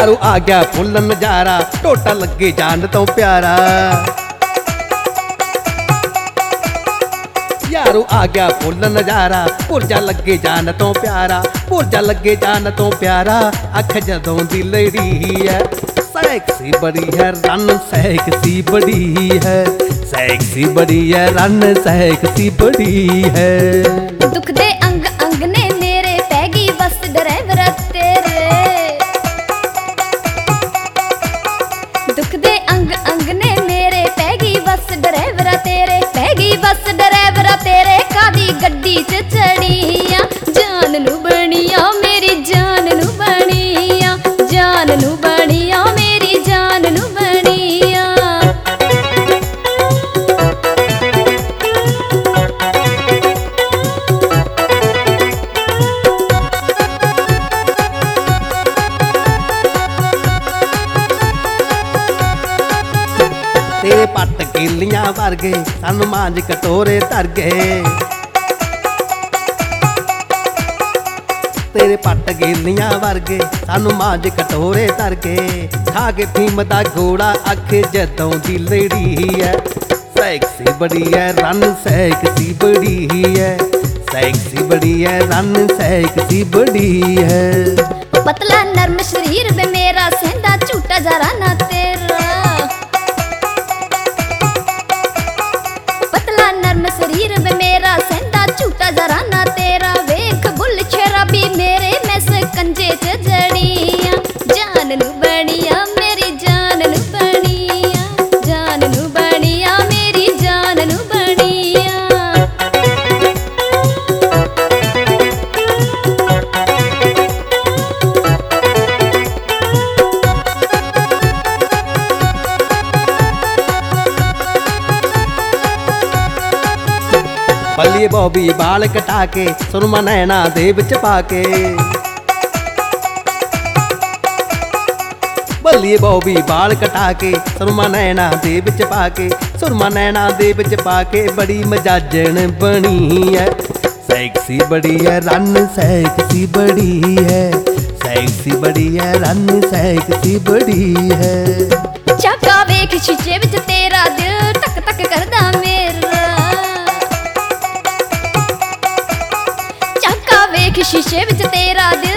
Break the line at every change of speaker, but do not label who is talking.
यारो आ गया फुल नजारा, टोटा लगे जान तो प्यारा। यारो आ गया फुल नजारा, पुरजा लगे जान तो प्यारा, पुरजा लगे जान तो प्यारा। अख जदों दी लड़ी है सैक्सी बड़ी है, रन सैक्सी बड़ी है, सैक्सी बड़ी है, रन सैक्सी बड़ी है।
दुख दे अंग अंग ने मेरे पैगी बस ड्राइवर तेरे, दुख दे अंग अंग ने मेरे पैगी बस ड्राइवर तेरे, पैगी बस ड्राइवर तेरे। कादी गड्डी च चढ़िया जान नू बनिया, मेरी जान नू बनिया, जान नू बनिया, मेरी जान नू बनिया।
तेरे पट केलियां वर्गे सानू मांज कटोरे धर गए, तेरे पट केलियां वर्गे सानू मांज कटोरे धर गए। खा के फीम दा घोड़ा अख जदों दी लड़ी है सैक्सी बड़ी है, रन सैक्सी बड़ी है, सैक्सी बड़ी है, रन सैक्सी बड़ी है।
पतला नरम शरीर में मेरा सेंधा झूठा जरा ना तेरा, पतला नरम शरीर में मेरा सेंधा झूठा जरा ना तेरा। वेख बुल शराबी मेरे में सकंजे च जड़िया, जान नू बनिया, मेरी जान नू बनिया, जान नू बनिया, मेरी जान नू बनिया।
बल्ली बॉबी बाल कटा के सुरमा नैना दे विच पा के, बल्ली बॉबी बाल कटा के सुरमा नैना दे विच पा के, सुरमा नैना दे विच पा के। बड़ी मजाजन बनी है सैक्सी बड़ी है, रन सैक्सी बड़ी है, सैक्सी बड़ी है, रन सैक्सी बड़ी है।
चाका वेख शीशे विच तेरा दिल टक टक करदा मेरा, शीशे विच तेरा दिल